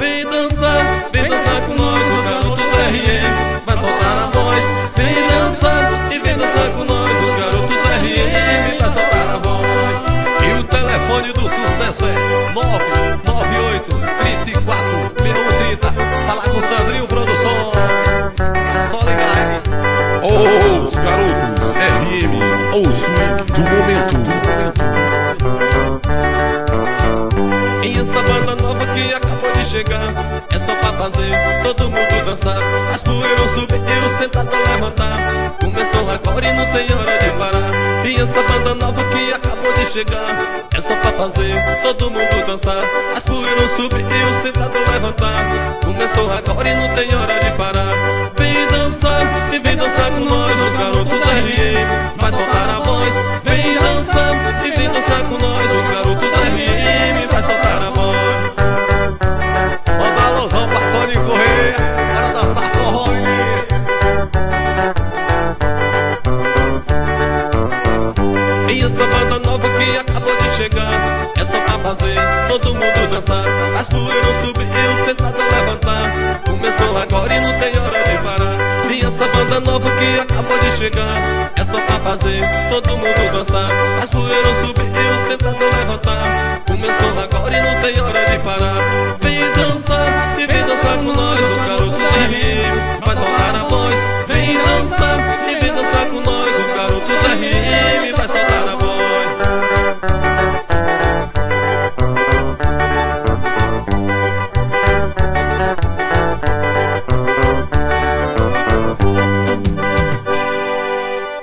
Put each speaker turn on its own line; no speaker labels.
vem dançar com nós, os garotos do RM. Vai soltar a voz, vem dançar e vem dançar com nós, os garotos do RM. Vai soltar a voz. E o telefone do sucesso é 998 34 6130. Falar com Sandrinho Produções. É só ligar aí.
Os garotos RM, o swing do momento.
E essa banda nova que acabou de chegar é só pra fazer todo mundo dançar. As poeiras subir e o sentado levantar. Começou agora e não tem hora de parar. E essa banda nova que acabou de chegar é só pra fazer todo mundo dançar. As poeiras subir e o sentado levantar. Começou agora e não tem hora de parar. Vem dançar e vem dançar com nós, os garotos da RM. Vai soltar a voz, vem dançar e vem dançar com nós, os garotos da RM. Vai soltar a voz. Manda alusão pra Tony Correia, para dançar forró. E essa banda nova que acabou de chegar é só pra fazer todo mundo dançar. As poeiras subir e o sentado levantar. Começou agora e não tem hora de parar. E essa banda nova que acabou de chegar é só pra fazer todo mundo dançar. As poeiras subir e o